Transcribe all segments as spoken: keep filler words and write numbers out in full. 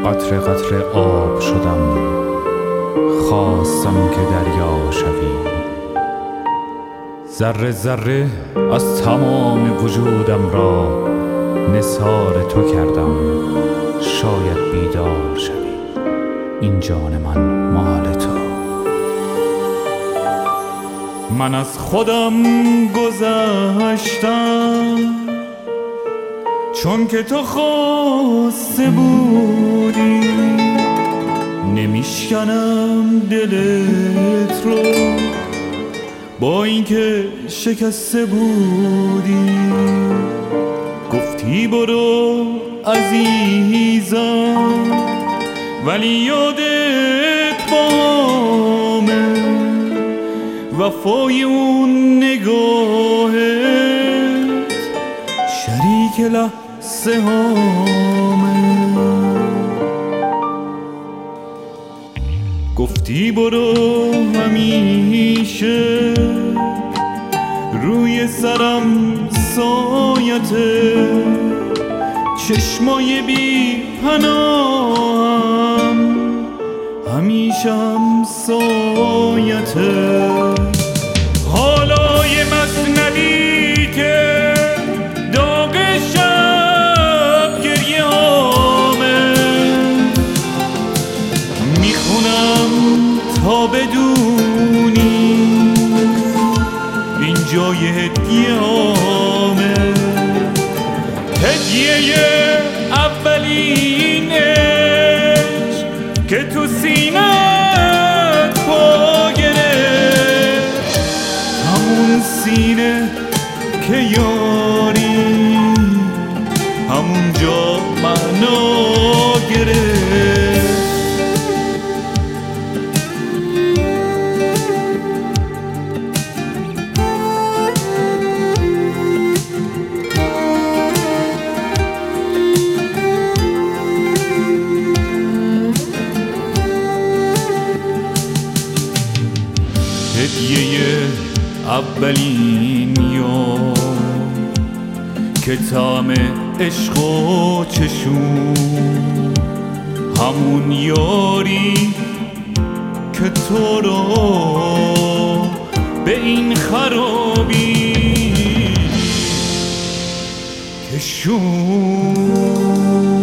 قطره قطره آب شدم، خواستم که دریا شوی. ذره ذره از تمام وجودم را نثار تو کردم، شاید بیدار شوی. این جان من مال تو. من از خودم گذشتم چون که تو خواسته بودی، نمیشکنم دلت رو با اینکه شکسته بودی. گفتی برو عزیزم ولی یادت بامه، وفای اون نگاهت شریک لحظه هامه. گفتی برو همیشه روی سرم سایته، چشمای بی پناهم همیشه هم سایته. حالا یه مثنوی که داغ شب گریه هامه، میخونم تا بدونی این جای هدیه هامه. هدیه اولین عشق که تو سینت پا گرفت، همون سینه که یاری همون جا معنا گرفت. هدیه اولین یار که طعم عشق و چشون، همون یاری که تو رو به این خرابی کشون.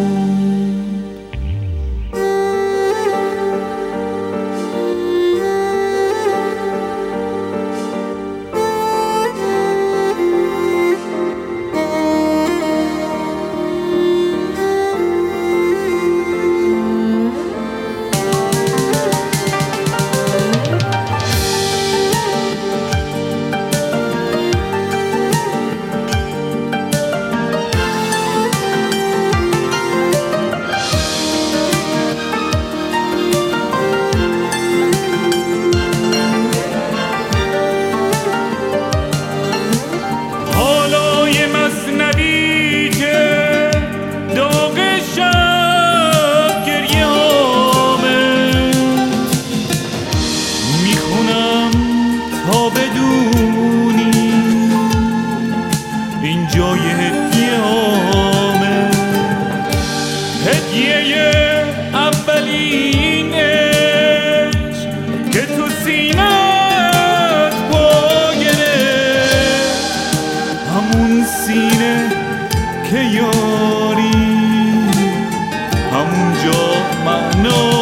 هدیه اولین عشق که تو سینت پا گرفت، همون سینه که یاری همون جا معنا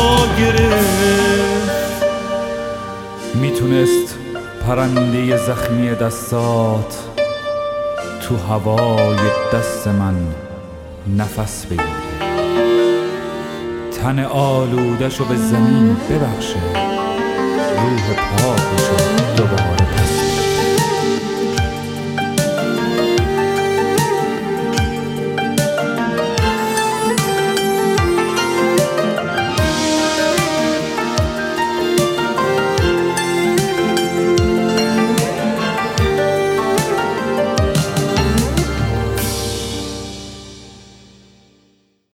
گرفت. میتونست پرنده زخمی دستات تو هوای دست من نفس بگیره، تن آلودشو به زمین ببخشه، روح پاکشو دوباره